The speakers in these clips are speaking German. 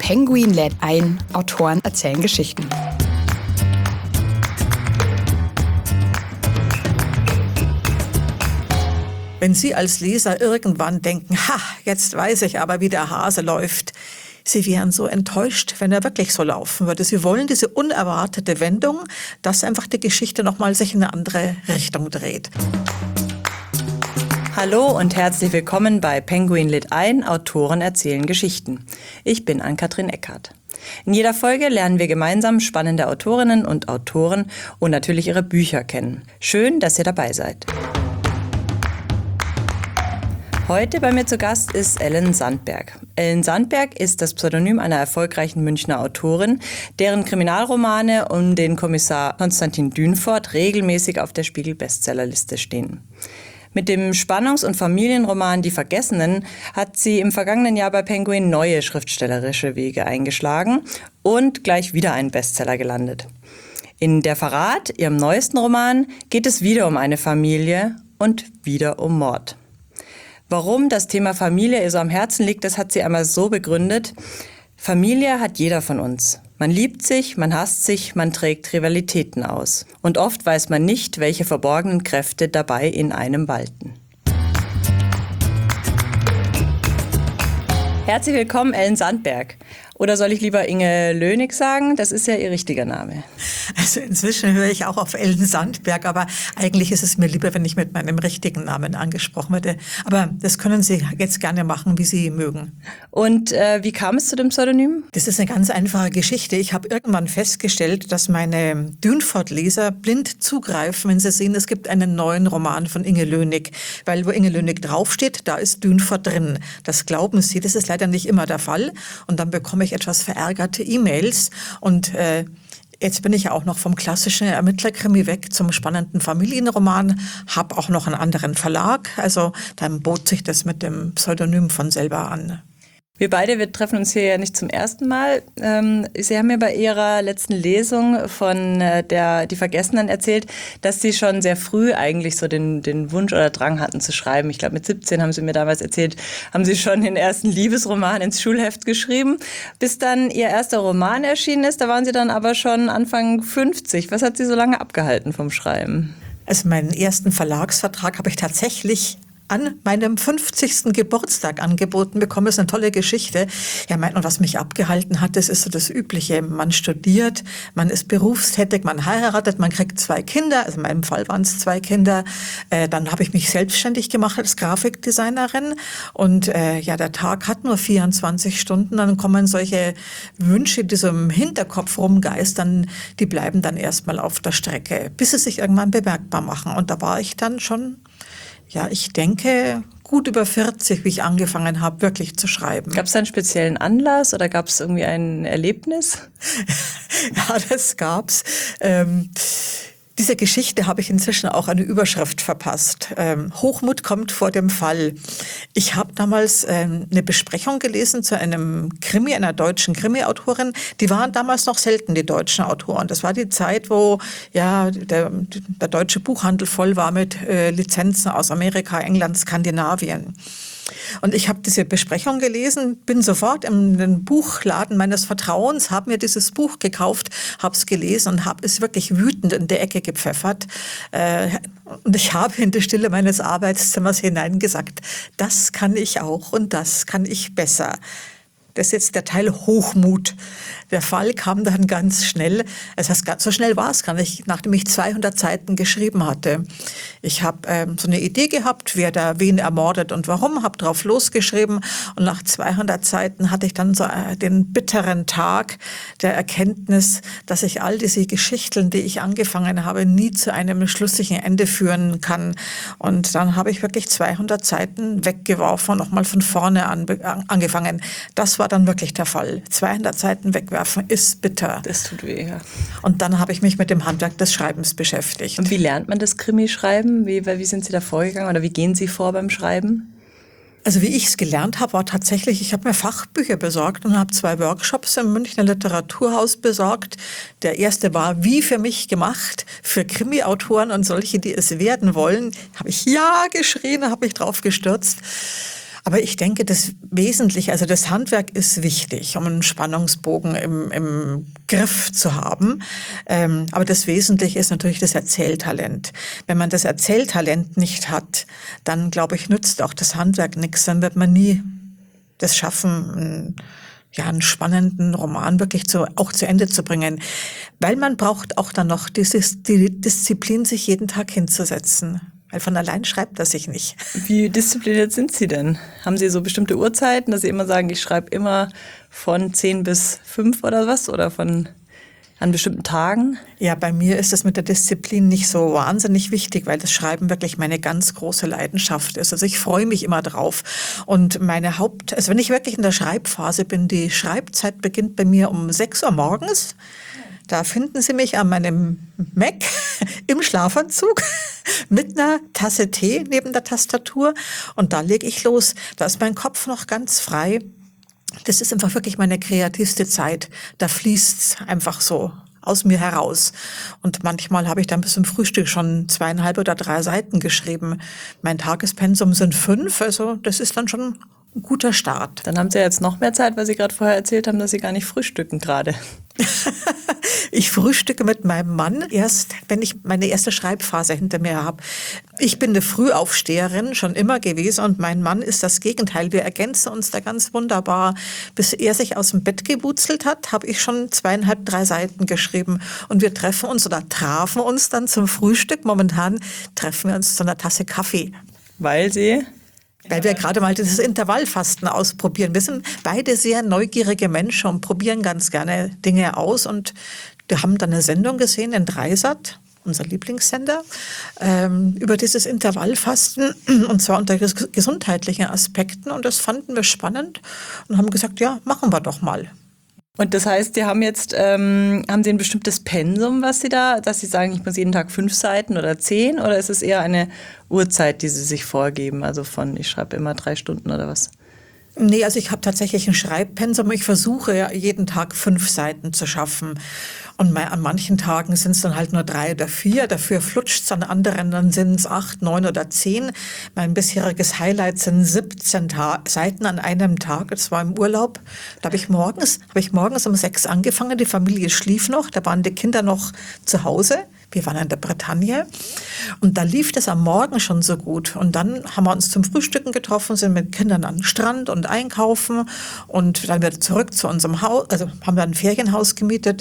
Penguin lädt ein, Autoren erzählen Geschichten. Wenn Sie als Leser irgendwann denken, jetzt weiß ich aber, wie der Hase läuft, Sie wären so enttäuscht, wenn er wirklich so laufen würde. Sie wollen diese unerwartete Wendung, dass einfach die Geschichte nochmal sich in eine andere Richtung dreht. Hallo und herzlich willkommen bei Penguin lädt ein, Autoren erzählen Geschichten. Ich bin Ann-Kathrin Eckhardt. In jeder Folge lernen wir gemeinsam spannende Autorinnen und Autoren und natürlich ihre Bücher kennen. Schön, dass ihr dabei seid. Heute bei mir zu Gast ist Ellen Sandberg. Ellen Sandberg ist das Pseudonym einer erfolgreichen Münchner Autorin, deren Kriminalromane um den Kommissar Konstantin Dünfort regelmäßig auf der Spiegel-Bestsellerliste stehen. Mit dem Spannungs- und Familienroman Die Vergessenen hat sie im vergangenen Jahr bei Penguin neue schriftstellerische Wege eingeschlagen und gleich wieder einen Bestseller gelandet. In Der Verrat, ihrem neuesten Roman, geht es wieder um eine Familie und wieder um Mord. Warum das Thema Familie ihr so am Herzen liegt, das hat sie einmal so begründet: Familie hat jeder von uns. Man liebt sich, man hasst sich, man trägt Rivalitäten aus. Und oft weiß man nicht, welche verborgenen Kräfte dabei in einem walten. Herzlich willkommen, Ellen Sandberg. Oder soll ich lieber Inge Lönig sagen? Das ist ja ihr richtiger Name. Also inzwischen höre ich auch auf Ellen Sandberg, aber eigentlich ist es mir lieber, wenn ich mit meinem richtigen Namen angesprochen werde. Aber das können Sie jetzt gerne machen, wie Sie mögen. Und wie kam es zu dem Pseudonym? Das ist eine ganz einfache Geschichte. Ich habe irgendwann festgestellt, dass meine Dünfort-Leser blind zugreifen, wenn sie sehen, es gibt einen neuen Roman von Inge Lönig. Weil wo Inge Lönig draufsteht, da ist Dünfort drin. Das glauben sie, das ist leider nicht immer der Fall. Und dann bekomme ich etwas verärgerte E-Mails und jetzt bin ich ja auch noch vom klassischen Ermittlerkrimi weg zum spannenden Familienroman, habe auch noch einen anderen Verlag, also dann bot sich das mit dem Pseudonym von selber an. Wir beide, wir treffen uns hier ja nicht zum ersten Mal. Sie haben mir bei Ihrer letzten Lesung von Die Vergessenen erzählt, dass Sie schon sehr früh eigentlich so den Wunsch oder Drang hatten zu schreiben. Ich glaube, mit 17 haben Sie mir damals erzählt, haben Sie schon den ersten Liebesroman ins Schulheft geschrieben. Bis dann Ihr erster Roman erschienen ist, da waren Sie dann aber schon Anfang 50. Was hat Sie so lange abgehalten vom Schreiben? Also meinen ersten Verlagsvertrag habe ich tatsächlich an meinem 50. Geburtstag angeboten bekommen. Das ist eine tolle Geschichte. Ja, und was mich abgehalten hat, das ist so das Übliche. Man studiert, man ist berufstätig, man heiratet, man kriegt 2 Kinder. Also in meinem Fall waren es 2 Kinder. Dann habe ich mich selbstständig gemacht als Grafikdesignerin. Und der Tag hat nur 24 Stunden. Dann kommen solche Wünsche, die so im Hinterkopf rumgeistern, die bleiben dann erstmal auf der Strecke, bis sie sich irgendwann bemerkbar machen. Und da war ich dann schon, ich denke, gut über 40, wie ich angefangen habe, wirklich zu schreiben. Gab es da einen speziellen Anlass oder gab es irgendwie ein Erlebnis? Ja, das gab's. Dieser Geschichte habe ich inzwischen auch eine Überschrift verpasst. Hochmut kommt vor dem Fall. Ich habe damals eine Besprechung gelesen zu einem Krimi, einer deutschen Krimi-Autorin. Die waren damals noch selten, die deutschen Autoren. Das war die Zeit, wo der deutsche Buchhandel voll war mit Lizenzen aus Amerika, England, Skandinavien. Und ich habe diese Besprechung gelesen, bin sofort in den Buchladen meines Vertrauens, habe mir dieses Buch gekauft, habe es gelesen und habe es wirklich wütend in die Ecke gepfeffert. Und ich habe in die Stille meines Arbeitszimmers hineingesagt, das kann ich auch und das kann ich besser. Das ist jetzt der Teil Hochmut. Der Fall kam dann ganz schnell. Das heißt, so schnell war es gar nicht, nachdem ich 200 Seiten geschrieben hatte. Ich habe so eine Idee gehabt, wer da wen ermordet und warum, habe drauf losgeschrieben. Und nach 200 Seiten hatte ich dann so den bitteren Tag der Erkenntnis, dass ich all diese Geschichten, die ich angefangen habe, nie zu einem schlüssigen Ende führen kann. Und dann habe ich wirklich 200 Seiten weggeworfen und nochmal von vorne angefangen. Das war dann wirklich der Fall. 200 Seiten wegwerfen ist bitter. Das tut weh, ja. Und dann habe ich mich mit dem Handwerk des Schreibens beschäftigt. Und wie lernt man das Krimi-Schreiben? Wie sind Sie da vorgegangen oder wie gehen Sie vor beim Schreiben? Also wie ich es gelernt habe, war tatsächlich, ich habe mir Fachbücher besorgt und habe 2 Workshops im Münchner Literaturhaus besorgt. Der erste war wie für mich gemacht, für Krimi-Autoren und solche, die es werden wollen. Habe ich ja geschrien, habe mich drauf gestürzt. Aber ich denke, das Wesentliche, also das Handwerk ist wichtig, um einen Spannungsbogen im Griff zu haben. Aber das Wesentliche ist natürlich das Erzähltalent. Wenn man das Erzähltalent nicht hat, dann, glaube ich, nützt auch das Handwerk nichts. Dann wird man nie das schaffen, einen spannenden Roman wirklich auch zu Ende zu bringen. Weil man braucht auch dann noch die Disziplin, sich jeden Tag hinzusetzen. Weil von allein schreibt das sich nicht. Wie diszipliniert sind Sie denn? Haben Sie so bestimmte Uhrzeiten, dass Sie immer sagen, ich schreibe immer von 10 bis 5 oder was? Oder an bestimmten Tagen? Ja, bei mir ist das mit der Disziplin nicht so wahnsinnig wichtig, weil das Schreiben wirklich meine ganz große Leidenschaft ist. Also ich freue mich immer drauf. Und also wenn ich wirklich in der Schreibphase bin, die Schreibzeit beginnt bei mir um 6 Uhr morgens. Da finden Sie mich an meinem Mac im Schlafanzug mit einer Tasse Tee neben der Tastatur und da lege ich los. Da ist mein Kopf noch ganz frei. Das ist einfach wirklich meine kreativste Zeit. Da fließt's einfach so aus mir heraus. Und manchmal habe ich dann bis zum Frühstück schon 2,5 oder 3 Seiten geschrieben. Mein Tagespensum sind 5, also das ist dann schon ein guter Start. Dann haben Sie ja jetzt noch mehr Zeit, weil Sie gerade vorher erzählt haben, dass Sie gar nicht frühstücken gerade. Ich frühstücke mit meinem Mann erst, wenn ich meine erste Schreibphase hinter mir habe. Ich bin eine Frühaufsteherin, schon immer gewesen, und mein Mann ist das Gegenteil. Wir ergänzen uns da ganz wunderbar. Bis er sich aus dem Bett gewurzelt hat, habe ich schon 2,5, 3 Seiten geschrieben. Und wir treffen uns oder trafen uns dann zum Frühstück. Momentan treffen wir uns zu einer Tasse Kaffee. Weil wir gerade mal dieses Intervallfasten ausprobieren. Wir sind beide sehr neugierige Menschen und probieren ganz gerne Dinge aus. Und wir haben dann eine Sendung gesehen in Dreisat, unser Lieblingssender, über dieses Intervallfasten, und zwar unter gesundheitlichen Aspekten. Und das fanden wir spannend und haben gesagt, ja, machen wir doch mal. Und das heißt, Sie haben jetzt, haben Sie ein bestimmtes Pensum, dass Sie sagen, ich muss jeden Tag 5 Seiten oder 10, oder ist es eher eine Uhrzeit, die Sie sich vorgeben? Also ich schreibe immer 3 Stunden oder was? Nee, also ich habe tatsächlich ein Schreibpensum. Ich versuche jeden Tag 5 Seiten zu schaffen. Und an manchen Tagen sind es dann halt nur 3 oder 4. Dafür flutscht es, an anderen dann sind es 8, 9 oder 10. Mein bisheriges Highlight sind 17 Seiten an einem Tag. Das war im Urlaub. Da habe ich morgens um 6 angefangen. Die Familie schlief noch. Da waren die Kinder noch zu Hause. Wir waren in der Bretagne. Und da lief das am Morgen schon so gut. Und dann haben wir uns zum Frühstücken getroffen, sind mit Kindern an den Strand und einkaufen und dann wieder zurück zu unserem Haus. Also haben wir ein Ferienhaus gemietet.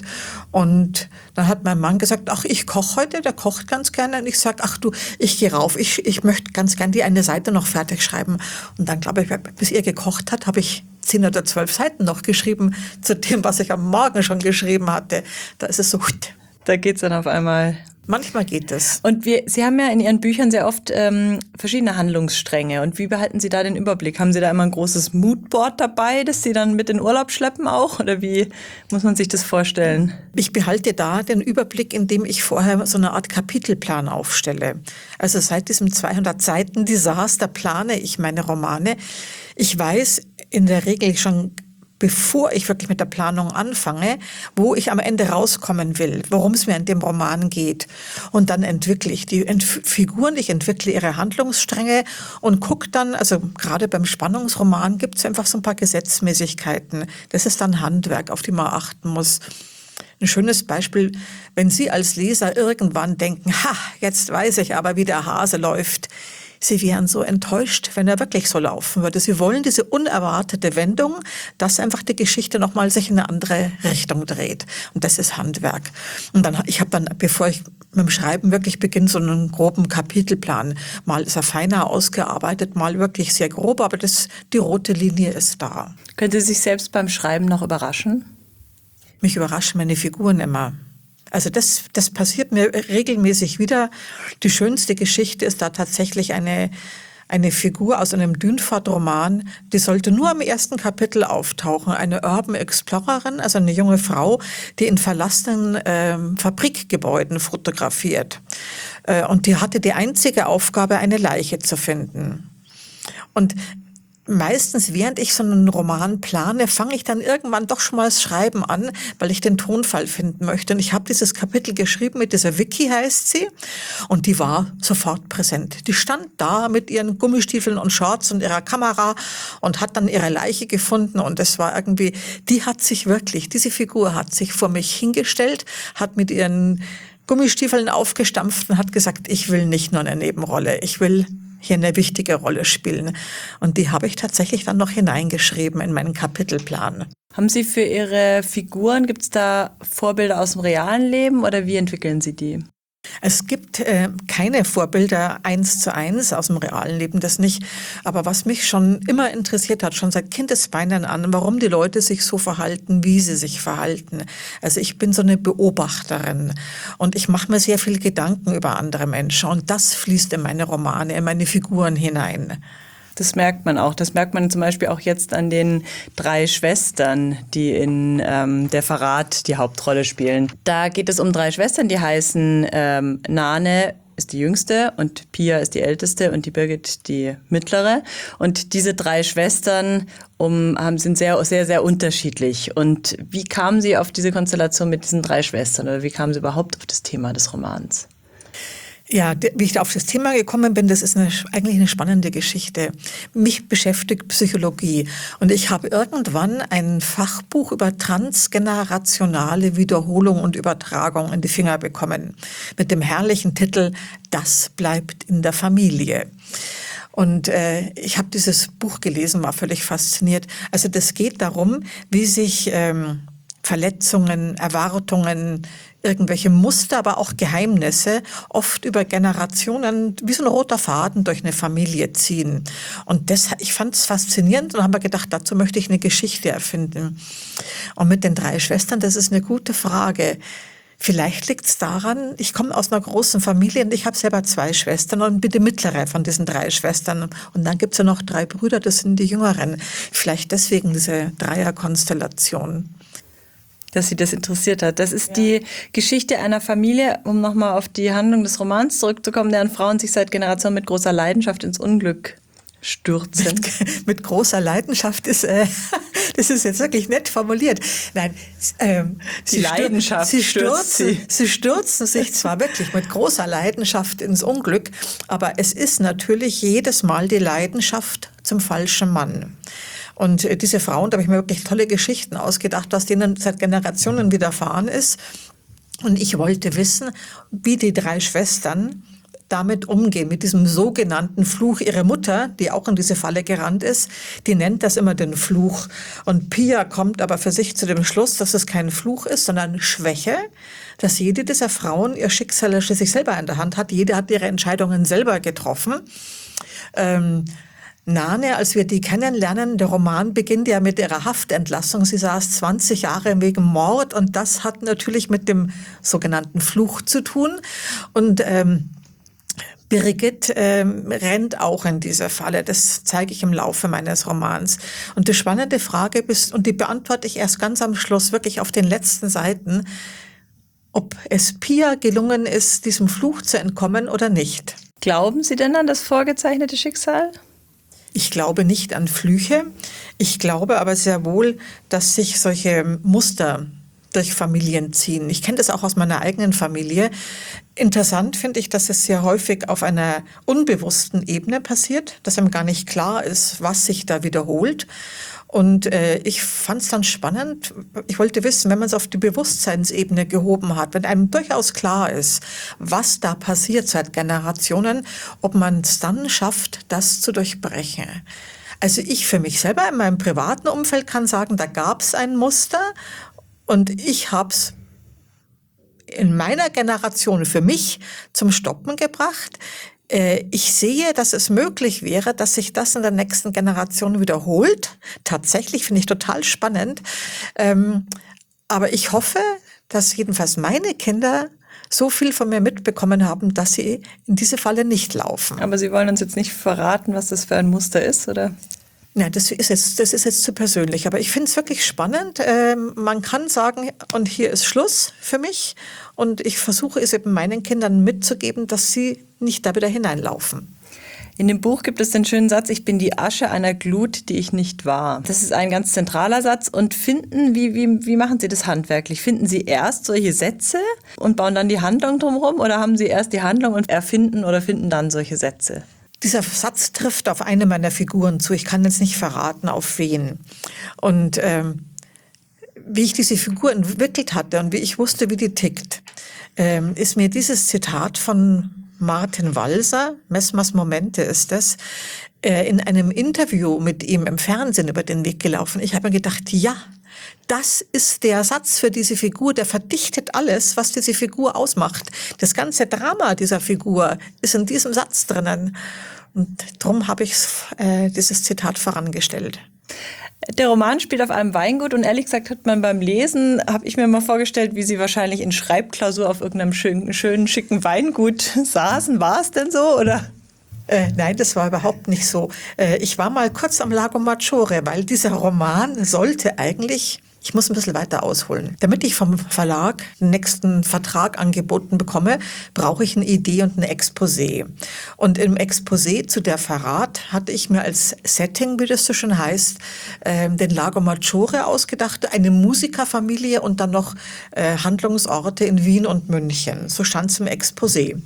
Und dann hat mein Mann gesagt, ach, ich koche heute, der kocht ganz gerne. Und ich sage, ach du, ich gehe rauf, ich möchte ganz gerne die eine Seite noch fertig schreiben. Und dann, glaube ich, bis er gekocht hat, habe ich 10 oder 12 Seiten noch geschrieben zu dem, was ich am Morgen schon geschrieben hatte. Da ist es so, da geht's dann auf einmal. Manchmal geht es. Und Sie haben ja in Ihren Büchern sehr oft verschiedene Handlungsstränge. Und wie behalten Sie da den Überblick? Haben Sie da immer ein großes Moodboard dabei, das Sie dann mit in Urlaub schleppen auch? Oder wie muss man sich das vorstellen? Ich behalte da den Überblick, indem ich vorher so eine Art Kapitelplan aufstelle. Also seit diesem 200-Seiten-Desaster plane ich meine Romane. Ich weiß in der Regel schon, bevor ich wirklich mit der Planung anfange, wo ich am Ende rauskommen will, worum es mir in dem Roman geht. Und dann entwickle ich die Figuren, ich entwickle ihre Handlungsstränge und gucke dann, also gerade beim Spannungsroman gibt es einfach so ein paar Gesetzmäßigkeiten. Das ist dann Handwerk, auf die man achten muss. Ein schönes Beispiel, wenn Sie als Leser irgendwann denken, jetzt weiß ich aber, wie der Hase läuft. Sie wären so enttäuscht, wenn er wirklich so laufen würde. Sie wollen diese unerwartete Wendung, dass einfach die Geschichte nochmal sich in eine andere Richtung dreht. Und das ist Handwerk. Und ich habe dann, bevor ich mit dem Schreiben wirklich beginne, so einen groben Kapitelplan. Mal ist er feiner ausgearbeitet, mal wirklich sehr grob, aber die rote Linie ist da. Können Sie sich selbst beim Schreiben noch überraschen? Mich überraschen meine Figuren immer. Also das passiert mir regelmäßig wieder. Die schönste Geschichte ist da tatsächlich eine Figur aus einem Dünfort-Roman, die sollte nur im ersten Kapitel auftauchen. Eine Urban Explorerin, also eine junge Frau, die in verlassenen Fabrikgebäuden fotografiert. Und die hatte die einzige Aufgabe, eine Leiche zu finden. Und meistens, während ich so einen Roman plane, fange ich dann irgendwann doch schon mal das Schreiben an, weil ich den Tonfall finden möchte. Und ich habe dieses Kapitel geschrieben mit dieser Vicky, heißt sie, und die war sofort präsent. Die stand da mit ihren Gummistiefeln und Shorts und ihrer Kamera und hat dann ihre Leiche gefunden. Und es war irgendwie, diese Figur hat sich vor mich hingestellt, hat mit ihren Gummistiefeln aufgestampft und hat gesagt, ich will nicht nur eine Nebenrolle, ich will hier eine wichtige Rolle spielen. Und die habe ich tatsächlich dann noch hineingeschrieben in meinen Kapitelplan. Haben Sie für Ihre Figuren, gibt es da Vorbilder aus dem realen Leben oder wie entwickeln Sie die? Es gibt keine Vorbilder 1:1 aus dem realen Leben, das nicht. Aber was mich schon immer interessiert hat, schon seit Kindesbeinen an, warum die Leute sich so verhalten, wie sie sich verhalten. Also ich bin so eine Beobachterin und ich mache mir sehr viel Gedanken über andere Menschen und das fließt in meine Romane, in meine Figuren hinein. Das merkt man auch. Das merkt man zum Beispiel auch jetzt an den 3 Schwestern, die in Der Verrat die Hauptrolle spielen. Da geht es um 3 Schwestern, die heißen Nane ist die jüngste und Pia ist die älteste und die Birgit die mittlere. Und diese 3 Schwestern sind sehr, sehr, sehr unterschiedlich. Und wie kamen Sie auf diese Konstellation mit diesen 3 Schwestern oder wie kamen Sie überhaupt auf das Thema des Romans? Ja, wie ich da auf das Thema gekommen bin, das ist eigentlich eine spannende Geschichte. Mich beschäftigt Psychologie und ich habe irgendwann ein Fachbuch über transgenerationale Wiederholung und Übertragung in die Finger bekommen mit dem herrlichen Titel Das bleibt in der Familie. Und ich habe dieses Buch gelesen, war völlig fasziniert. Also das geht darum, wie sich Verletzungen, Erwartungen, irgendwelche Muster, aber auch Geheimnisse oft über Generationen wie so ein roter Faden durch eine Familie ziehen. Und ich fand es faszinierend und habe mir gedacht, dazu möchte ich eine Geschichte erfinden. Und mit den 3 Schwestern, das ist eine gute Frage. Vielleicht liegt es daran, ich komme aus einer großen Familie und ich habe selber 2 Schwestern und bin die mittlere von diesen 3 Schwestern. Und dann gibt es ja noch 3 Brüder, das sind die Jüngeren. Vielleicht deswegen diese Dreierkonstellation. Dass Sie das interessiert hat. Das ist die Geschichte einer Familie, um nochmal auf die Handlung des Romans zurückzukommen, deren Frauen sich seit Generationen mit großer Leidenschaft ins Unglück stürzen. Mit großer Leidenschaft das ist jetzt wirklich nett formuliert. Nein, die Leidenschaft sie stürzen sich zwar wirklich mit großer Leidenschaft ins Unglück, aber es ist natürlich jedes Mal die Leidenschaft zum falschen Mann. Und diese Frauen, da habe ich mir wirklich tolle Geschichten ausgedacht, was denen seit Generationen widerfahren ist. Und ich wollte wissen, wie die 3 Schwestern damit umgehen, mit diesem sogenannten Fluch. Ihre Mutter, die auch in diese Falle gerannt ist, die nennt das immer den Fluch. Und Pia kommt aber für sich zu dem Schluss, dass es kein Fluch ist, sondern Schwäche, dass jede dieser Frauen ihr Schicksal schließlich selber in der Hand hat. Jede hat ihre Entscheidungen selber getroffen. Nane, als wir die kennenlernen, der Roman beginnt ja mit ihrer Haftentlassung. Sie saß 20 Jahre wegen Mord und das hat natürlich mit dem sogenannten Fluch zu tun. Und Birgit rennt auch in diese Falle. Das zeige ich im Laufe meines Romans. Und die spannende Frage und die beantworte ich erst ganz am Schluss, wirklich auf den letzten Seiten, ob es Pia gelungen ist, diesem Fluch zu entkommen oder nicht. Glauben Sie denn an das vorgezeichnete Schicksal? Ich glaube nicht an Flüche. Ich glaube aber sehr wohl, dass sich solche Muster durch Familien ziehen. Ich kenne das auch aus meiner eigenen Familie. Interessant finde ich, dass es sehr häufig auf einer unbewussten Ebene passiert, dass einem gar nicht klar ist, was sich da wiederholt. Und ich fand es dann spannend. Ich wollte wissen, wenn man es auf die Bewusstseinsebene gehoben hat, wenn einem durchaus klar ist, was da passiert seit Generationen, ob man es dann schafft, das zu durchbrechen. Also ich für mich selber in meinem privaten Umfeld kann sagen, da gab es ein Muster und ich habe es in meiner Generation für mich zum Stoppen gebracht. Ich sehe, dass es möglich wäre, dass sich das in der nächsten Generation wiederholt. Tatsächlich finde ich total spannend. Aber ich hoffe, dass jedenfalls meine Kinder so viel von mir mitbekommen haben, dass sie in diese Falle nicht laufen. Aber Sie wollen uns jetzt nicht verraten, was das für ein Muster ist, oder? Nein, das ist jetzt zu persönlich. Aber ich finde es wirklich spannend. Man kann sagen, und hier ist Schluss für mich. Und ich versuche es eben meinen Kindern mitzugeben, dass sie nicht da wieder hineinlaufen. In dem Buch gibt es den schönen Satz, ich bin die Asche einer Glut, die ich nicht war. Das ist ein ganz zentraler Satz. Und wie machen Sie das handwerklich? Finden Sie erst solche Sätze und bauen dann die Handlung drumherum oder haben Sie erst die Handlung und erfinden oder finden dann solche Sätze? Dieser Satz trifft auf eine meiner Figuren zu. Ich kann jetzt nicht verraten, auf wen. Und wie ich diese Figur entwickelt hatte und wie ich wusste, wie die tickt, ist mir dieses Zitat von Martin Walser, Messmers Momente ist es, in einem Interview mit ihm im Fernsehen über den Weg gelaufen. Ich habe mir gedacht, ja, das ist der Satz für diese Figur, der verdichtet alles, was diese Figur ausmacht. Das ganze Drama dieser Figur ist in diesem Satz drinnen. Und darum habe ich dieses Zitat vorangestellt. Der Roman spielt auf einem Weingut und ehrlich gesagt hat man beim Lesen, habe ich mir mal vorgestellt, wie Sie wahrscheinlich in Schreibklausur auf irgendeinem schönen, schicken Weingut saßen. War es denn so, oder? Nein, das war überhaupt nicht so. Ich war mal kurz am Lago Maggiore, weil dieser Roman sollte eigentlich, ich muss ein bisschen weiter ausholen. Damit ich vom Verlag den nächsten Vertrag angeboten bekomme, brauche ich eine Idee und ein Exposé. Und im Exposé zu der Verrat hatte ich mir als Setting, wie das so schön heißt, den Lago Maggiore ausgedacht, eine Musikerfamilie und dann noch Handlungsorte in Wien und München. So stand es im Exposé.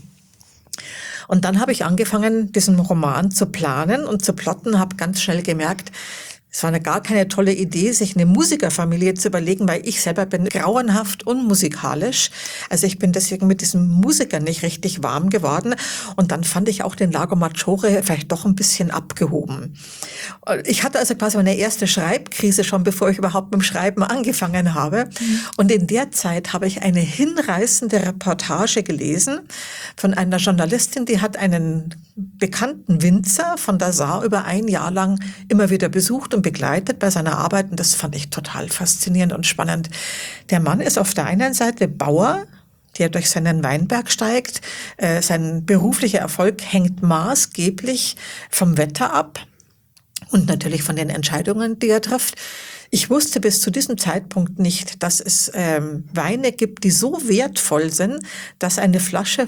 Und dann habe ich angefangen, diesen Roman zu planen und zu plotten, habe ganz schnell gemerkt, es war gar keine tolle Idee, sich eine Musikerfamilie zu überlegen, weil ich selber bin grauenhaft unmusikalisch. Also ich bin deswegen mit diesem Musiker nicht richtig warm geworden. Und dann fand ich auch den Lago Maggiore vielleicht doch ein bisschen abgehoben. Ich hatte also quasi meine erste Schreibkrise schon, bevor ich überhaupt mit dem Schreiben angefangen habe. Und in der Zeit habe ich eine hinreißende Reportage gelesen von einer Journalistin, die hat einen bekannten Winzer von der Saar über ein Jahr lang immer wieder besucht und begleitet bei seiner Arbeit. Und das fand ich total faszinierend und spannend. Der Mann ist auf der einen Seite Bauer, der durch seinen Weinberg steigt. Sein beruflicher Erfolg hängt maßgeblich vom Wetter ab und natürlich von den Entscheidungen, die er trifft. Ich wusste bis zu diesem Zeitpunkt nicht, dass es Weine gibt, die so wertvoll sind, dass eine Flasche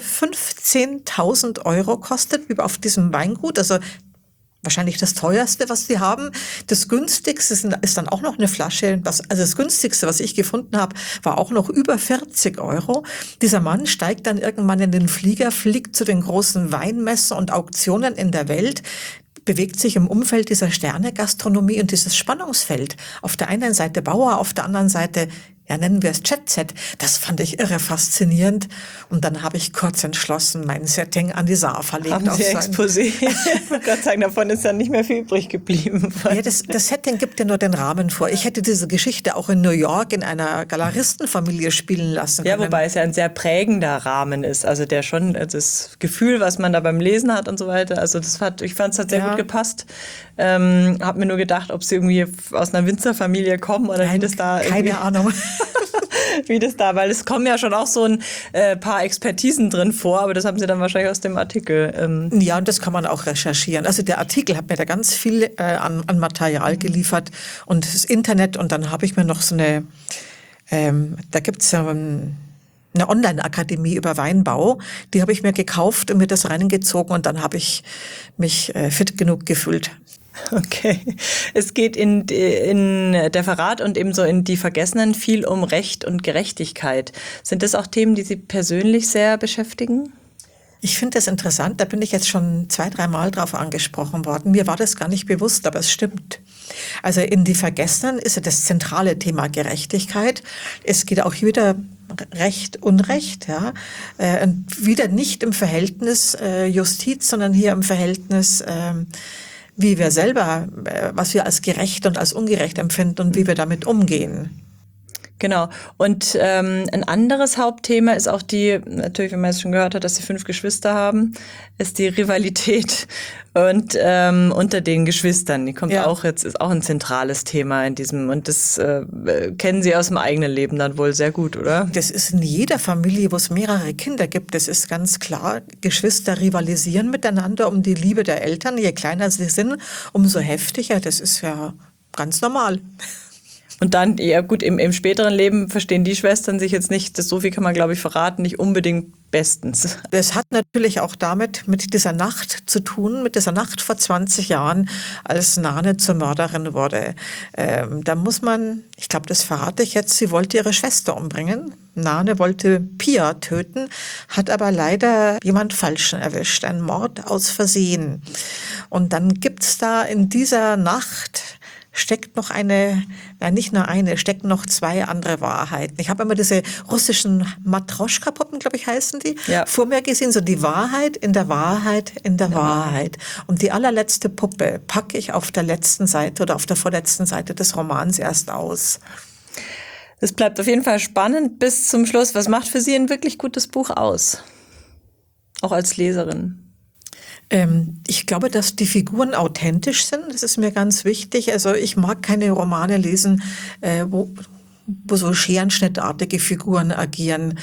15.000 Euro kostet, wie auf diesem Weingut. Also wahrscheinlich das teuerste, was sie haben. Das günstigste ist dann auch noch eine Flasche, also das günstigste, was ich gefunden habe, war auch noch über 40 Euro. Dieser Mann steigt dann irgendwann in den Flieger, fliegt zu den großen Weinmessen und Auktionen in der Welt, bewegt sich im Umfeld dieser Sterne-Gastronomie und dieses Spannungsfeld. Auf der einen Seite Bauer, auf der anderen Seite, ja, nennen wir es Jet-Set. Das fand ich irre faszinierend. Und dann habe ich kurz entschlossen, mein Setting an die Saar verlegt. Haben Sie Exposé? Ich wollte gerade sagen, davon ist ja nicht mehr viel übrig geblieben. Ja, das Setting gibt ja nur den Rahmen vor. Ich hätte diese Geschichte auch in New York in einer Galeristenfamilie spielen lassen können. Ja, wobei es ja ein sehr prägender Rahmen ist. Also der schon, das Gefühl, was man da beim Lesen hat und so weiter. Also ich fand es hat sehr gut gepasst. Habe mir nur gedacht, ob Sie irgendwie aus einer Winzerfamilie kommen oder Nein, wie das da keine Ahnung. Wie das da, weil es kommen ja schon auch so ein paar Expertisen drin vor, aber das haben Sie dann wahrscheinlich aus dem Artikel. Ja, und das kann man auch recherchieren. Also der Artikel hat mir da ganz viel an Material geliefert und das Internet und dann habe ich mir noch so eine, da gibt's ja eine Online-Akademie über Weinbau, die habe ich mir gekauft und mir das reingezogen und dann habe ich mich fit genug gefühlt. Okay. Es geht in der Verrat und ebenso in Die Vergessenen viel um Recht und Gerechtigkeit. Sind das auch Themen, die Sie persönlich sehr beschäftigen? Ich finde das interessant, da bin ich jetzt schon 2-3 Mal drauf angesprochen worden. Mir war das gar nicht bewusst, aber es stimmt. Also in Die Vergessenen ist ja das zentrale Thema Gerechtigkeit. Es geht auch wieder Recht, Unrecht, ja. Und wieder nicht im Verhältnis Justiz, sondern hier im Verhältnis wie wir selber, was wir als gerecht und als ungerecht empfinden und wie wir damit umgehen. Genau. Und ein anderes Hauptthema ist auch natürlich, wenn man es schon gehört hat, dass Sie 5 Geschwister haben, ist die Rivalität und unter den Geschwistern. Die kommt auch jetzt, ist auch ein zentrales Thema in diesem, und das kennen Sie aus dem eigenen Leben dann wohl sehr gut, oder? Das ist in jeder Familie, wo es mehrere Kinder gibt, das ist ganz klar. Geschwister rivalisieren miteinander um die Liebe der Eltern. Je kleiner sie sind, umso heftiger. Das ist ja ganz normal. Und dann, ja gut, im späteren Leben verstehen die Schwestern sich jetzt nicht, so viel kann man, glaube ich, verraten, nicht unbedingt bestens. Das hat natürlich auch damit mit dieser Nacht zu tun, mit dieser Nacht vor 20 Jahren, als Nane zur Mörderin wurde. Da muss man, ich glaube, das verrate ich jetzt, sie wollte ihre Schwester umbringen. Nane wollte Pia töten, hat aber leider jemand Falschen erwischt, ein Mord aus Versehen. Und dann gibt's da in dieser Nacht steckt noch nicht nur eine, stecken noch zwei andere Wahrheiten. Ich habe immer diese russischen Matroschka-Puppen, glaube ich, heißen die, vor mir gesehen, so die Wahrheit in der Wahrheit in der Wahrheit. Und die allerletzte Puppe packe ich auf der letzten Seite oder auf der vorletzten Seite des Romans erst aus. Es bleibt auf jeden Fall spannend bis zum Schluss. Was macht für Sie ein wirklich gutes Buch aus? Auch als Leserin. Ich glaube, dass die Figuren authentisch sind. Das ist mir ganz wichtig. Also ich mag keine Romane lesen, wo so scherenschnittartige Figuren agieren.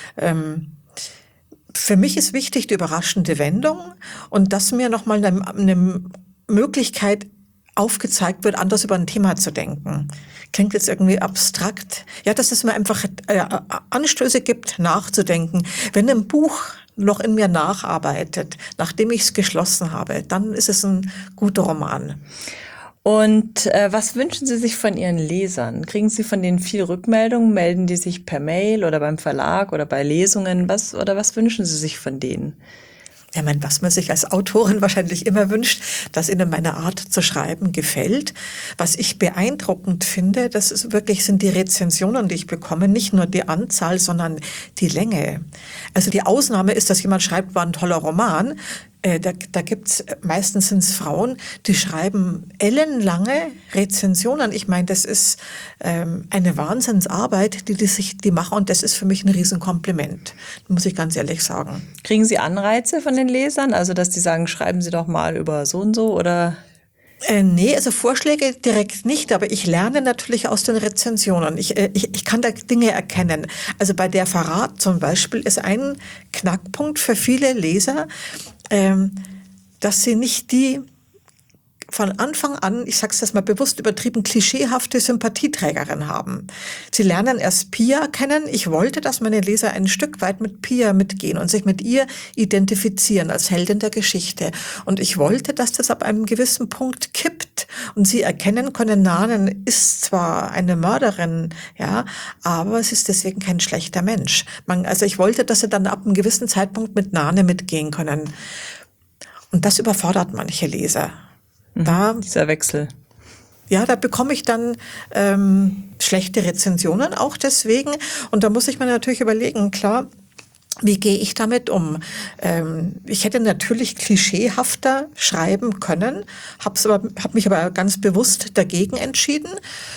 Für mich ist wichtig die überraschende Wendung und dass mir nochmal eine Möglichkeit aufgezeigt wird, anders über ein Thema zu denken. Klingt jetzt irgendwie abstrakt. Ja, dass es mir einfach Anstöße gibt, nachzudenken. Wenn ein Buch noch in mir nacharbeitet, nachdem ich es geschlossen habe, dann ist es ein guter Roman. Und was wünschen Sie sich von Ihren Lesern? Kriegen Sie von denen viel Rückmeldung? Melden die sich per Mail oder beim Verlag oder bei Lesungen? Was wünschen Sie sich von denen? Ja, was man sich als Autorin wahrscheinlich immer wünscht, dass ihnen meine Art zu schreiben gefällt. Was ich beeindruckend finde, sind die Rezensionen, die ich bekomme. Nicht nur die Anzahl, sondern die Länge. Also die Ausnahme ist, dass jemand schreibt, war ein toller Roman. Da gibt's, meistens sind es Frauen, die schreiben ellenlange Rezensionen. Ich meine, das ist eine Wahnsinnsarbeit, die machen, und das ist für mich ein Riesenkompliment, muss ich ganz ehrlich sagen. Kriegen Sie Anreize von den Lesern? Also, dass die sagen, schreiben Sie doch mal über so und so, oder? Nee, also Vorschläge direkt nicht, aber ich lerne natürlich aus den Rezensionen. Ich kann da Dinge erkennen. Also bei der Verrat zum Beispiel ist ein Knackpunkt für viele Leser, dass sie nicht die von Anfang an, ich sag's das mal bewusst übertrieben, klischeehafte Sympathieträgerin haben. Sie lernen erst Pia kennen. Ich wollte, dass meine Leser ein Stück weit mit Pia mitgehen und sich mit ihr identifizieren als Heldin der Geschichte. Und ich wollte, dass das ab einem gewissen Punkt kippt und sie erkennen können, Nane ist zwar eine Mörderin, ja, aber sie ist deswegen kein schlechter Mensch. Also ich wollte, dass sie dann ab einem gewissen Zeitpunkt mit Nane mitgehen können. Und das überfordert manche Leser. Dieser Wechsel. Ja, da bekomme ich dann schlechte Rezensionen auch deswegen. Und da muss ich mir natürlich überlegen, klar, wie gehe ich damit um? Ich hätte natürlich klischeehafter schreiben können, habe mich aber ganz bewusst dagegen entschieden.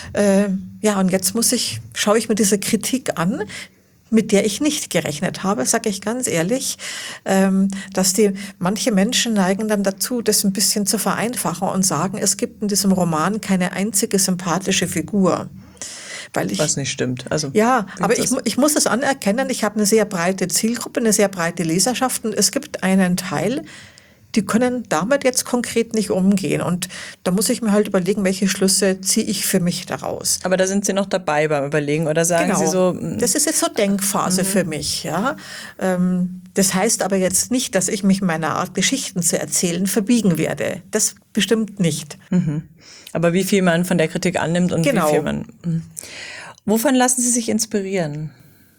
Und jetzt schaue ich mir diese Kritik an, mit der ich nicht gerechnet habe, sage ich ganz ehrlich, dass manche Menschen neigen dann dazu, das ein bisschen zu vereinfachen und sagen, es gibt in diesem Roman keine einzige sympathische Figur. Was nicht stimmt. Also ja, aber ich muss es anerkennen, ich habe eine sehr breite Zielgruppe, eine sehr breite Leserschaft und es gibt einen Teil, die können damit jetzt konkret nicht umgehen. Und da muss ich mir halt überlegen, welche Schlüsse ziehe ich für mich daraus. Aber da sind Sie noch dabei beim Überlegen oder sagen Sie so? Das ist jetzt so Denkphase für mich. Ja. Das heißt aber jetzt nicht, dass ich mich meiner Art, Geschichten zu erzählen, verbiegen werde. Das bestimmt nicht. Aber wie viel man von der Kritik annimmt und wie viel man... Wovon lassen Sie sich inspirieren?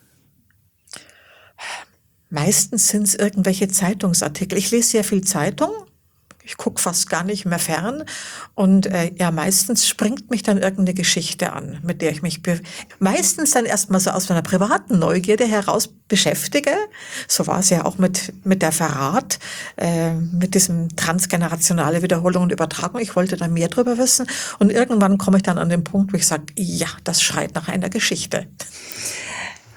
Meistens sind es irgendwelche Zeitungsartikel. Ich lese sehr viel Zeitung. Ich gucke fast gar nicht mehr fern. Und meistens springt mich dann irgendeine Geschichte an, mit der ich mich meistens dann erstmal so aus meiner privaten Neugierde heraus beschäftige. So war es ja auch mit der Verrat, mit diesem transgenerationale Wiederholung und Übertragung. Ich wollte da mehr drüber wissen. Und irgendwann komme ich dann an den Punkt, wo ich sage, ja, das schreit nach einer Geschichte.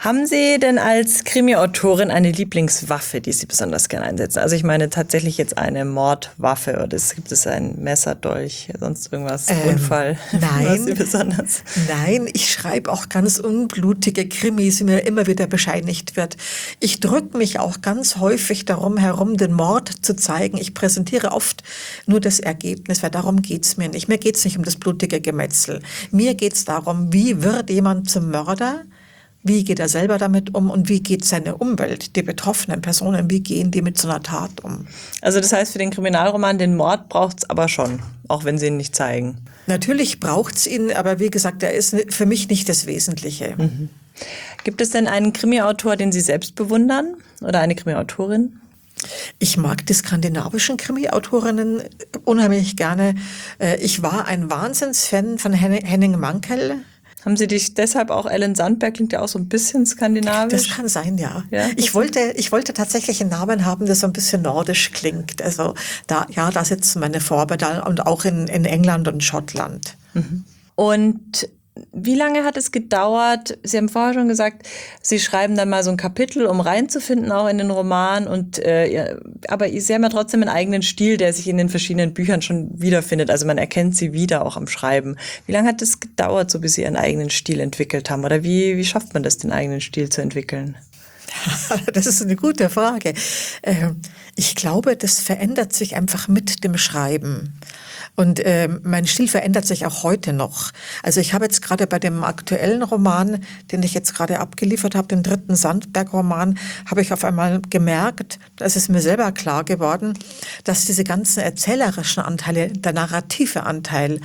Haben Sie denn als Krimi-Autorin eine Lieblingswaffe, die Sie besonders gerne einsetzen? Also ich meine tatsächlich jetzt eine Mordwaffe oder gibt es ein Messer, Dolch, sonst irgendwas, Unfall? Nein, was Sie besonders? Nein, ich schreibe auch ganz unblutige Krimis, wie mir immer wieder bescheinigt wird. Ich drücke mich auch ganz häufig darum herum, den Mord zu zeigen. Ich präsentiere oft nur das Ergebnis, weil darum geht's mir nicht. Mir geht's nicht um das blutige Gemetzel. Mir geht's darum, wie wird jemand zum Mörder? Wie geht er selber damit um und wie geht seine Umwelt, die betroffenen Personen, wie gehen die mit so einer Tat um? Also das heißt, für den Kriminalroman, den Mord braucht's aber schon, auch wenn Sie ihn nicht zeigen. Natürlich braucht's ihn, aber wie gesagt, er ist für mich nicht das Wesentliche. Mhm. Gibt es denn einen Krimi-Autor, den Sie selbst bewundern oder eine Krimi-Autorin? Ich mag die skandinavischen Krimi-Autorinnen unheimlich gerne. Ich war ein Wahnsinnsfan von Henning Mankell. Haben Sie dich deshalb auch, Ellen Sandberg klingt ja auch so ein bisschen skandinavisch? Das kann sein, ja. Ja, ich wollte tatsächlich einen Namen haben, der so ein bisschen nordisch klingt. Also da sitzen meine Vorbilder und auch in England und Schottland. Mhm. Und wie lange hat es gedauert? Sie haben vorher schon gesagt, Sie schreiben dann mal so ein Kapitel, um reinzufinden auch in den Roman. Aber Sie haben ja trotzdem einen eigenen Stil, der sich in den verschiedenen Büchern schon wiederfindet. Also man erkennt Sie wieder auch am Schreiben. Wie lange hat es gedauert, so bis Sie Ihren eigenen Stil entwickelt haben? Oder wie schafft man das, den eigenen Stil zu entwickeln? Das ist eine gute Frage. Ich glaube, das verändert sich einfach mit dem Schreiben. Und mein Stil verändert sich auch heute noch. Also ich habe jetzt gerade bei dem aktuellen Roman, den ich jetzt gerade abgeliefert habe, dem 3. Sandberg-Roman, habe ich auf einmal gemerkt, das ist mir selber klar geworden, dass diese ganzen erzählerischen Anteile, der narrative Anteil,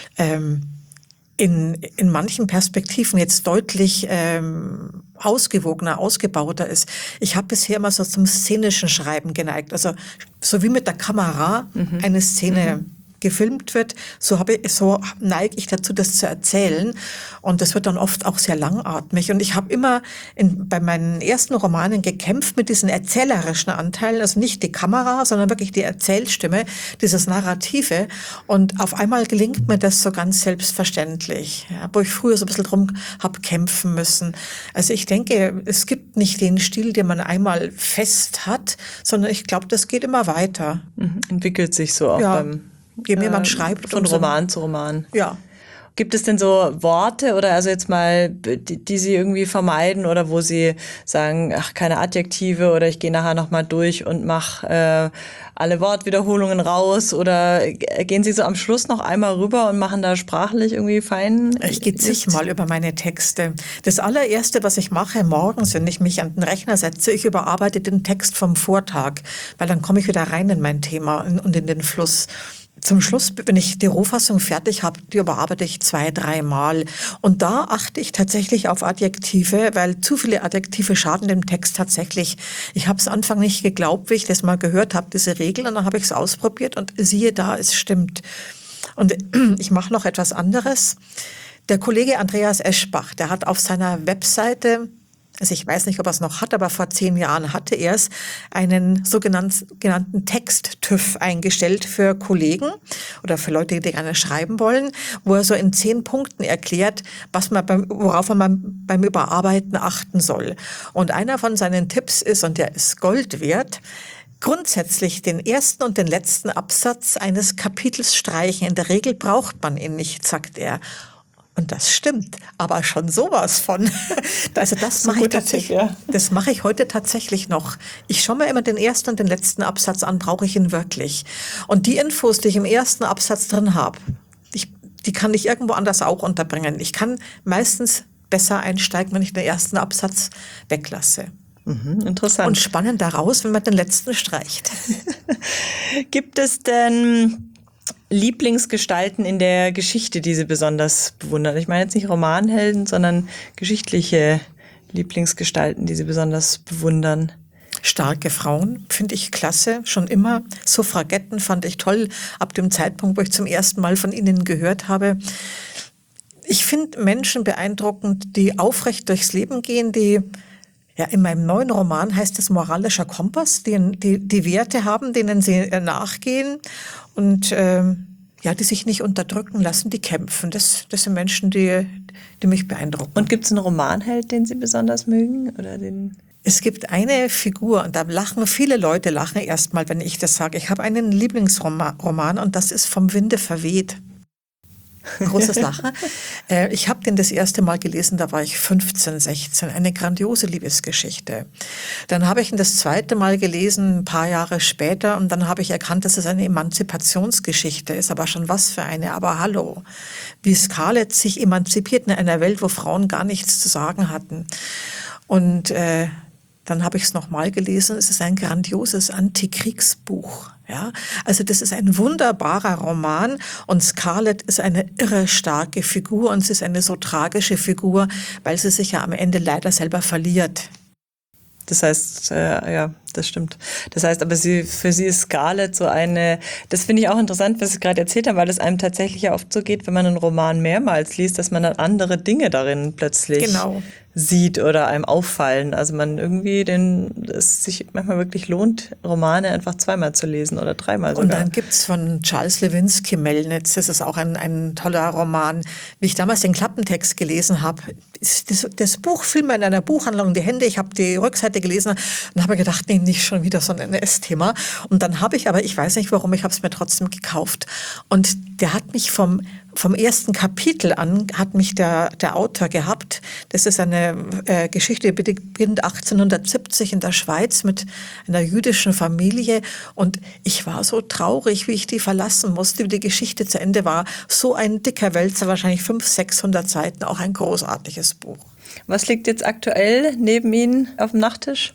in manchen Perspektiven jetzt deutlich ausgewogener, ausgebauter ist. Ich habe bisher immer so zum szenischen Schreiben geneigt. Also so wie mit der Kamera eine Szene gefilmt wird, so neige ich dazu, das zu erzählen. Und das wird dann oft auch sehr langatmig. Und ich habe immer bei meinen ersten Romanen gekämpft mit diesen erzählerischen Anteilen, also nicht die Kamera, sondern wirklich die Erzählstimme, dieses Narrative. Und auf einmal gelingt mir das so ganz selbstverständlich, ja, wo ich früher so ein bisschen drum habe kämpfen müssen. Also ich denke, es gibt nicht den Stil, den man einmal fest hat, sondern ich glaube, das geht immer weiter. Entwickelt sich so auch beim Je mehr man schreibt. Von Roman zu Roman. Ja. Gibt es denn so Worte oder also jetzt mal, die Sie irgendwie vermeiden oder wo Sie sagen, ach, keine Adjektive oder ich gehe nachher nochmal durch und mache alle Wortwiederholungen raus oder gehen Sie so am Schluss noch einmal rüber und machen da sprachlich irgendwie fein? Ich gehe zigmal über meine Texte. Das allererste, was ich mache morgens, wenn ich mich an den Rechner setze, ich überarbeite den Text vom Vortag, weil dann komme ich wieder rein in mein Thema und in den Fluss. Zum Schluss, wenn ich die Rohfassung fertig habe, die überarbeite ich 2-3 Mal. Und da achte ich tatsächlich auf Adjektive, weil zu viele Adjektive schaden dem Text tatsächlich. Ich habe es Anfang nicht geglaubt, wie ich das mal gehört habe, diese Regel. Und dann habe ich es ausprobiert und siehe da, es stimmt. Und ich mache noch etwas anderes. Der Kollege Andreas Eschbach, der hat auf seiner Webseite, also ich weiß nicht, ob er es noch hat, aber vor 10 Jahren hatte er es, einen sogenannten Text-TÜV eingestellt für Kollegen oder für Leute, die gerne schreiben wollen, wo er so in 10 Punkten erklärt, worauf man beim Überarbeiten achten soll. Und einer von seinen Tipps ist, und der ist Gold wert, grundsätzlich den ersten und den letzten Absatz eines Kapitels streichen. In der Regel braucht man ihn nicht, sagt er. Und das stimmt, aber schon sowas von. Also das mache ich tatsächlich. Ja. Das mache ich heute tatsächlich noch. Ich schaue mir immer den ersten und den letzten Absatz an, brauche ich ihn wirklich? Und die Infos, die ich im ersten Absatz drin habe, die kann ich irgendwo anders auch unterbringen. Ich kann meistens besser einsteigen, wenn ich den ersten Absatz weglasse. Interessant. Und spannend daraus, wenn man den letzten streicht. Gibt es denn Lieblingsgestalten in der Geschichte, die Sie besonders bewundern? Ich meine jetzt nicht Romanhelden, sondern geschichtliche Lieblingsgestalten, die Sie besonders bewundern. Starke Frauen finde ich klasse, schon immer. Suffragetten fand ich toll, ab dem Zeitpunkt, wo ich zum ersten Mal von ihnen gehört habe. Ich finde Menschen beeindruckend, die aufrecht durchs Leben gehen, die, ja, in meinem neuen Roman heißt es moralischer Kompass, die Werte haben, denen sie nachgehen und Ja, die sich nicht unterdrücken lassen, die kämpfen. Das sind Menschen, die mich beeindrucken. Und gibt es einen Romanheld, den Sie besonders mögen? Oder den? Es gibt eine Figur, und da lachen viele Leute erstmal, wenn ich das sage. Ich habe einen Lieblingsroman und das ist Vom Winde verweht. Großes Lachen. Ich habe den das erste Mal gelesen, da war ich 15, 16. Eine grandiose Liebesgeschichte. Dann habe ich ihn das zweite Mal gelesen, ein paar Jahre später, und dann habe ich erkannt, dass es eine Emanzipationsgeschichte ist. Aber schon was für eine. Aber hallo, wie Scarlett sich emanzipiert in einer Welt, wo Frauen gar nichts zu sagen hatten. Und dann habe ich es nochmal gelesen. Es ist ein grandioses Antikriegsbuch. Ja, also das ist ein wunderbarer Roman und Scarlett ist eine irre starke Figur und sie ist eine so tragische Figur, weil sie sich ja am Ende leider selber verliert. Das heißt, ja, das stimmt. Das heißt, aber für sie ist Scarlett so eine, das finde ich auch interessant, was Sie gerade erzählt haben, weil es einem tatsächlich ja oft so geht, wenn man einen Roman mehrmals liest, dass man dann andere Dinge darin plötzlich sieht oder einem auffallen. Also man irgendwie es sich manchmal wirklich lohnt, Romane einfach zweimal zu lesen oder dreimal sogar. Und dann gibt's von Charles Lewinsky Melnitz, das ist auch ein toller Roman. Wie ich damals den Klappentext gelesen habe, das Buch fiel mir in einer Buchhandlung in die Hände, ich habe die Rückseite gelesen und habe gedacht, nee, nicht schon wieder so ein NS-Thema. Und dann habe ich aber, ich weiß nicht warum, ich habe es mir trotzdem gekauft. Und der hat mich vom ersten Kapitel an, hat mich der Autor gehabt. Das ist eine Geschichte, die beginnt 1870 in der Schweiz mit einer jüdischen Familie. Und ich war so traurig, wie ich die verlassen musste, wie die Geschichte zu Ende war. So ein dicker Wälzer, wahrscheinlich 500, 600 Seiten, auch ein großartiges Buch. Was liegt jetzt aktuell neben Ihnen auf dem Nachttisch?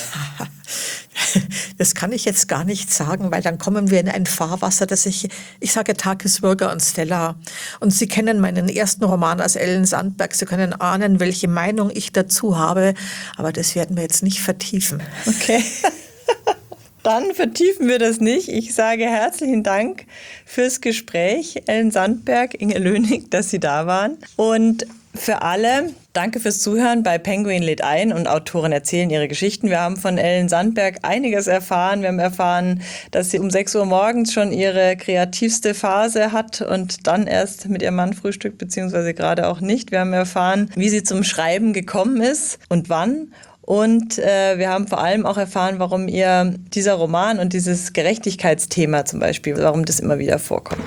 Das kann ich jetzt gar nicht sagen, weil dann kommen wir in ein Fahrwasser, das ich sage Tagesbürger und Stella. Und Sie kennen meinen ersten Roman als Ellen Sandberg. Sie können ahnen, welche Meinung ich dazu habe. Aber das werden wir jetzt nicht vertiefen. Okay. Dann vertiefen wir das nicht. Ich sage herzlichen Dank fürs Gespräch, Ellen Sandberg, Inge Lönig, dass Sie da waren. Und für alle, danke fürs Zuhören bei Penguin lädt ein und Autoren erzählen ihre Geschichten. Wir haben von Ellen Sandberg einiges erfahren. Wir haben erfahren, dass sie um 6 Uhr morgens schon ihre kreativste Phase hat und dann erst mit ihrem Mann frühstückt, beziehungsweise gerade auch nicht. Wir haben erfahren, wie sie zum Schreiben gekommen ist und wann. Und wir haben vor allem auch erfahren, warum ihr dieser Roman und dieses Gerechtigkeitsthema zum Beispiel, warum das immer wieder vorkommt.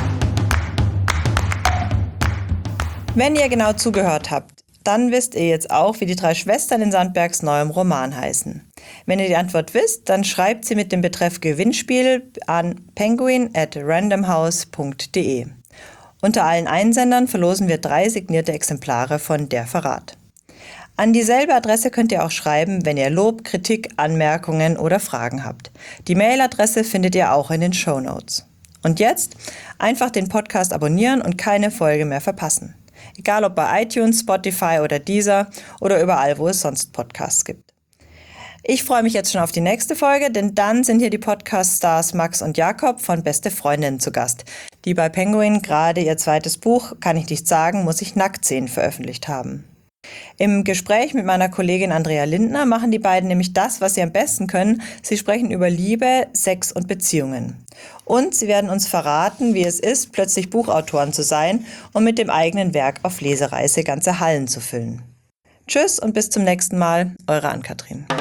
Wenn ihr genau zugehört habt, dann wisst ihr jetzt auch, wie die 3 Schwestern in Sandbergs neuem Roman heißen. Wenn ihr die Antwort wisst, dann schreibt sie mit dem Betreff Gewinnspiel an penguin@randomhouse.de. Unter allen Einsendern verlosen wir 3 signierte Exemplare von Der Verrat. An dieselbe Adresse könnt ihr auch schreiben, wenn ihr Lob, Kritik, Anmerkungen oder Fragen habt. Die Mailadresse findet ihr auch in den Shownotes. Und jetzt einfach den Podcast abonnieren und keine Folge mehr verpassen. Egal ob bei iTunes, Spotify oder Deezer oder überall, wo es sonst Podcasts gibt. Ich freue mich jetzt schon auf die nächste Folge, denn dann sind hier die Podcast-Stars Max und Jakob von Beste Freundinnen zu Gast, die bei Penguin gerade ihr zweites Buch Kann ich nicht sagen, muss ich nackt sehen veröffentlicht haben. Im Gespräch mit meiner Kollegin Andrea Lindner machen die beiden nämlich das, was sie am besten können. Sie sprechen über Liebe, Sex und Beziehungen. Und sie werden uns verraten, wie es ist, plötzlich Buchautoren zu sein und mit dem eigenen Werk auf Lesereise ganze Hallen zu füllen. Tschüss und bis zum nächsten Mal, eure Ann-Kathrin.